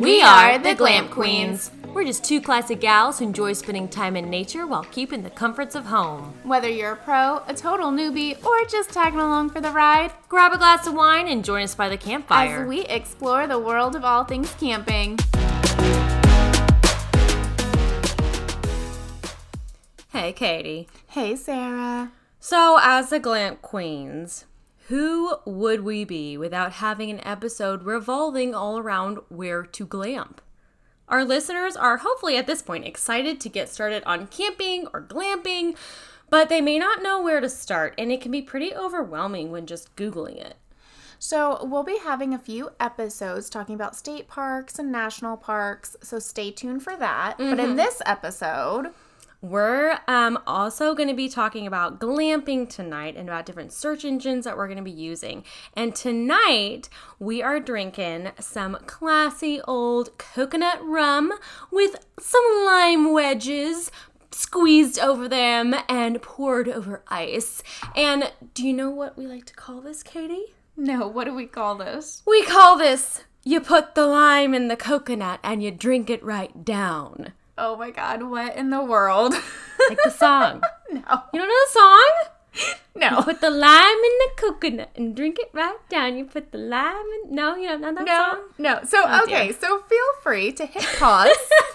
We are the Glamp Queens. We're just two classic gals who enjoy spending time in nature while keeping the comforts of home. Whether you're a pro, a total newbie, or just tagging along for the ride, grab a glass of wine and join us by the campfire as we explore the world of all things camping. Hey, Katie. Hey, Sarah. So, as the Glamp Queens, who would we be without having an episode revolving all around where to glamp? Our listeners are hopefully at this point excited to get started on camping or glamping, but they may not know where to start, and it can be pretty overwhelming when just Googling it. So we'll be having a few episodes talking about state parks and national parks, so stay tuned for that. But in this episode, we're also going to be talking about glamping tonight and about different search engines that we're going to be using. And tonight, we are drinking some classy old coconut rum with some lime wedges squeezed over them and poured over ice. And do you know what we like to call this, Katie? No, what do we call this? We call this, you put the lime in the coconut and you drink it right down. Oh my God, what in the world? Like the song. No. You don't know the song? No. You put the lime in the coconut and drink it right down. You put the lime in... No, you don't know that song? No. So, so feel free to hit pause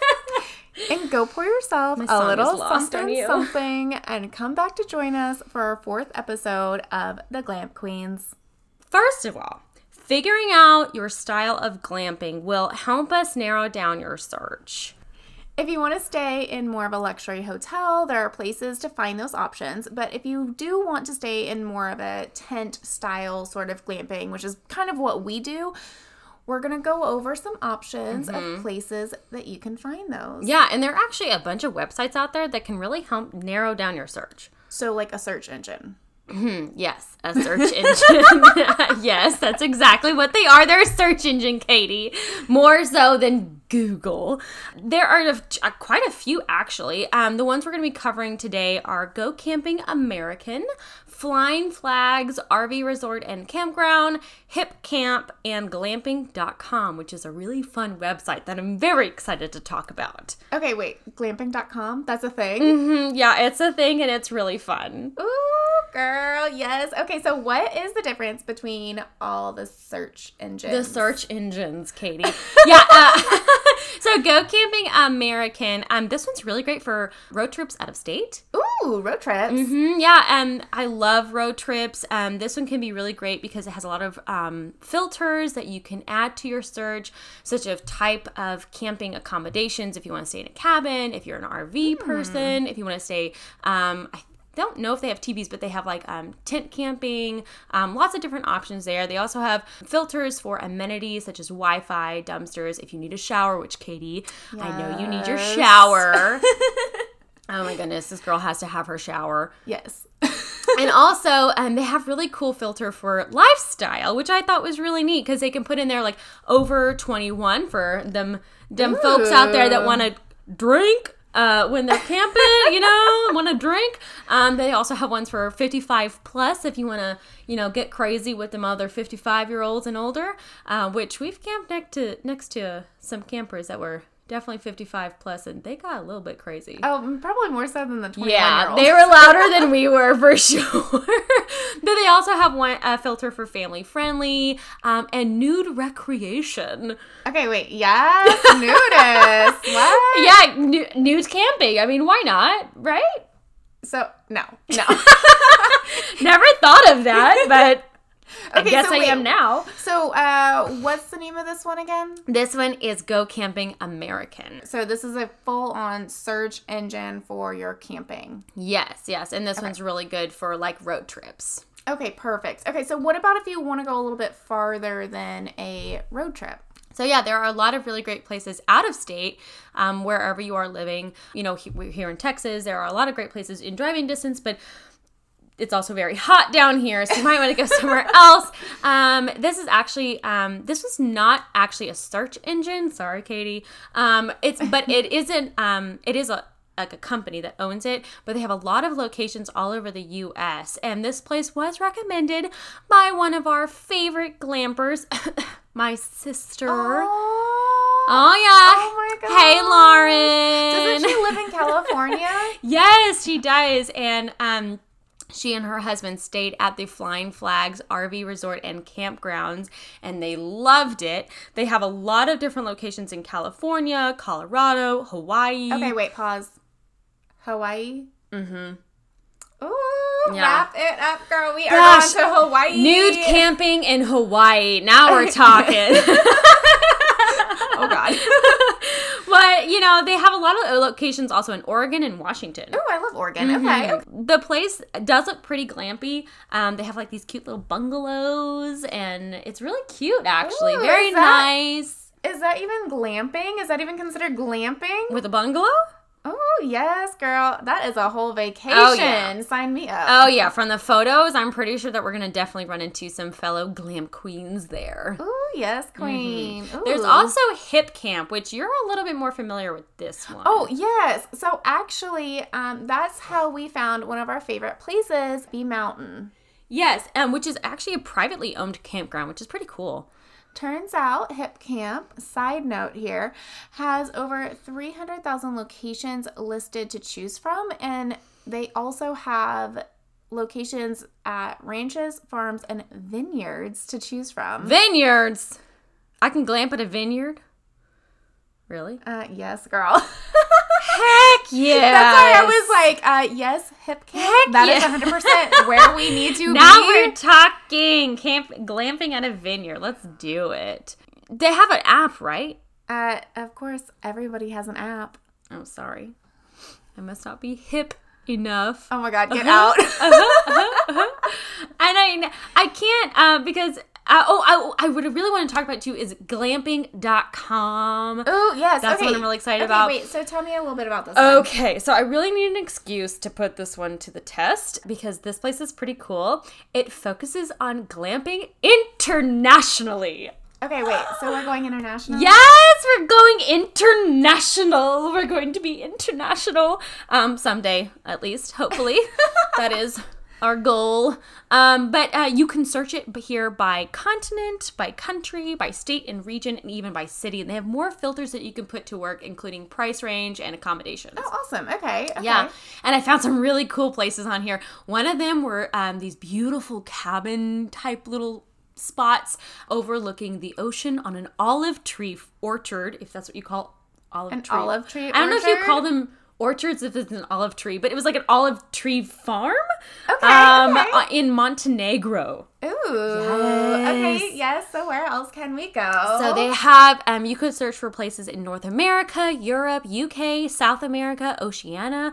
and go pour yourself a little something and come back to join us for our 4th episode of the Glamp Queens. First of all, figuring out your style of glamping will help us narrow down your search. If you want to stay in more of a luxury hotel, there are places to find those options. But if you do want to stay in more of a tent style sort of glamping, which is kind of what we do, we're going to go over some options of places that you can find those. Yeah, and there are actually a bunch of websites out there that can really help narrow down your search. So like a search engine. Yes, a search engine. Yes, that's exactly what they are. They're a search engine, Katie. More so than Google. There are quite a few, actually. The ones we're going to be covering today are Go Camping American, Flying Flags, RV Resort and Campground, Hip Camp, and Glamping.com, which is a really fun website that I'm very excited to talk about. Okay, wait. Glamping.com? That's a thing? Yeah, it's a thing, and it's really fun. Ooh, girl, yes. Okay, so what is the difference between all the search engines? The search engines, Katie. Yeah, so Go Camping American, this one's really great for road trips out of state. Ooh, road trips. Yeah, I love road trips. This one can be really great because it has a lot of filters that you can add to your search, such as type of camping accommodations, if you want to stay in a cabin, if you're an RV person, if you want to stay, I don't know if they have TVs, but they have like tent camping, lots of different options there. They also have filters for amenities such as Wi-Fi, dumpsters, if you need a shower, which Katie, yes. I know you need your shower. Oh my goodness, this girl has to have her shower. Yes. And also, they have really cool filter for lifestyle, which I thought was really neat because they can put in there like over 21 for them folks out there that want to drink. When they're camping, want to drink. They also have ones for 55 plus if you want to, get crazy with them other 55-year-olds and older, which we've camped next to some campers that were definitely 55 plus, and they got a little bit crazy. Oh, probably more so than the 21-year-olds. Yeah, they were louder than we were for sure. But they also have one filter for family friendly and nude recreation. Okay, wait. Yes, nudist. What? Yeah, nude camping. I mean, why not? Right? So no. Never thought of that, but. Okay, I guess I am now. So, what's the name of this one again? This one is Go Camping American. So, this is a full-on search engine for your camping. Yes. And this one's really good for, like, road trips. Okay, perfect. Okay, so what about if you want to go a little bit farther than a road trip? So, yeah, there are a lot of really great places out of state, wherever you are living. We're here in Texas. There are a lot of great places in driving distance, but it's also very hot down here, so you might want to go somewhere else. This is actually, this was not actually a search engine. Sorry, Katie. It is a company that owns it, but they have a lot of locations all over the U.S. And this place was recommended by one of our favorite glampers, my sister. Oh, Oh, yeah. Oh, my God. Hey, Lauren. Doesn't she live in California? Yes, she does. And she and her husband stayed at the Flying Flags RV Resort and Campgrounds, and they loved it. They have a lot of different locations in California, Colorado, Hawaii. Okay, wait, pause. Hawaii? Mm-hmm. Ooh, Yeah. wrap it up, girl. We are Gosh, going to Hawaii. Nude camping in Hawaii. Now we're talking. Oh, God. But, you know, they have a lot of locations also in Oregon and Washington. Oh, I love Oregon. Okay. The place does look pretty glampy. They have like these cute little bungalows, and it's really cute, actually. Ooh, Very nice. Is that even glamping? Is that even considered glamping? With a bungalow? Oh, yes, girl. That is a whole vacation. Oh, yeah. Sign me up. Oh, yeah. From the photos, I'm pretty sure that we're going to definitely run into some fellow glam queens there. Ooh, yes, queen. Ooh. There's also Hip Camp, which you're a little bit more familiar with this one. Oh, yes. So actually, that's how we found one of our favorite places, Bee Mountain. Yes, which is actually a privately owned campground, which is pretty cool. Turns out Hip Camp, side note here, has over 300,000 locations listed to choose from, and they also have locations at ranches, farms, and vineyards to choose from. Vineyards! I can glamp at a vineyard? Really? Yes, girl. Heck yeah! That's why I was like, yes, Hip Camp. Heck That yeah. is 100% where we need to Now be. we're talking glamping at a vineyard. Let's do it. They have an app, right? Of course, everybody has an app. I'm sorry. I must not be hip enough. Oh my God, get out. And I can't because I would really want to talk about too is glamping.com. Oh, yes. That's okay. what I'm really excited Okay, about. Wait, so tell me a little bit about this one. Okay, so I really need an excuse to put this one to the test because this place is pretty cool. It focuses on glamping internationally. Okay, wait. So we're going international? Yes, we're going international. We're going to be international someday, at least, hopefully. That is our goal. But you can search it here by continent, by country, by state and region, and even by city. And they have more filters that you can put to work, including price range and accommodations. Oh, awesome. Okay. Yeah, and I found some really cool places on here. One of them were these beautiful cabin type little spots overlooking the ocean on an olive tree orchard, if that's what you call olive tree. Olive tree I don't know if you orchard? call them orchards if it's an olive tree, but it was like an olive tree farm Okay. in Montenegro. Ooh. Yes. Okay, yes. So where else can we go? So they have, you could search for places in North America, Europe, UK, South America, Oceania,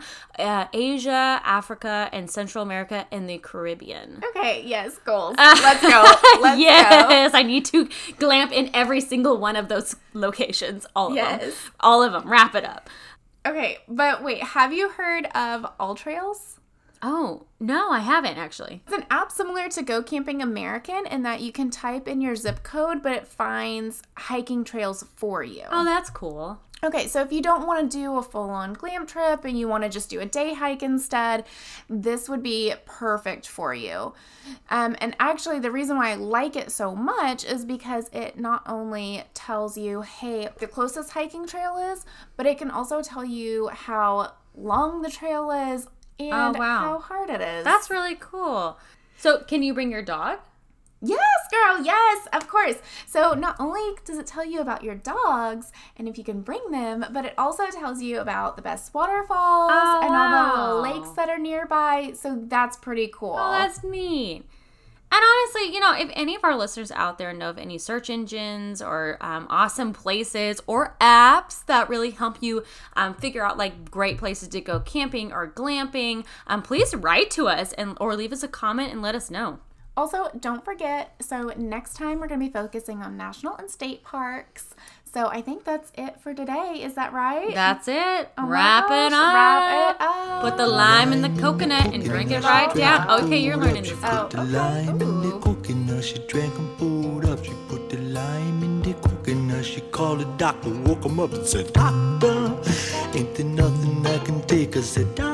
Asia, Africa, and Central America, and the Caribbean. Okay, yes, goals. Let's go. Let's go. Yes, I need to glamp in every single one of those locations. All of them. Yes. All of them. Wrap it up. Okay, but wait, have you heard of All Trails? Oh, no, I haven't actually. It's an app similar to Go Camping American in that you can type in your zip code, but it finds hiking trails for you. Oh, that's cool. Okay, so if you don't want to do a full-on glam trip and you want to just do a day hike instead, this would be perfect for you. And actually, the reason why I like it so much is because it not only tells you, hey, the closest hiking trail is, but it can also tell you how long the trail is and how hard it is. That's really cool. So, can you bring your dog? Yes, girl, yes, of course. So not only does it tell you about your dogs and if you can bring them, but it also tells you about the best waterfalls and all the lakes that are nearby. So that's pretty cool. Oh, that's neat. And honestly, you know, if any of our listeners out there know of any search engines or awesome places or apps that really help you figure out like great places to go camping or glamping, please write to us or leave us a comment and let us know. Also, don't forget, so next time we're going to be focusing on national and state parks. So I think that's it for today. Is that right? That's it. Oh my Wrap gosh, it up. Wrap it up. Put the lime in the coconut and drink it right down. Okay, you're learning this. Oh, The lime in the Ooh. coconut, she drank and pulled up. She put the lime in the coconut. She called the doctor, woke him up and said, Doctor, ain't there nothing I can take? I said, Doctor.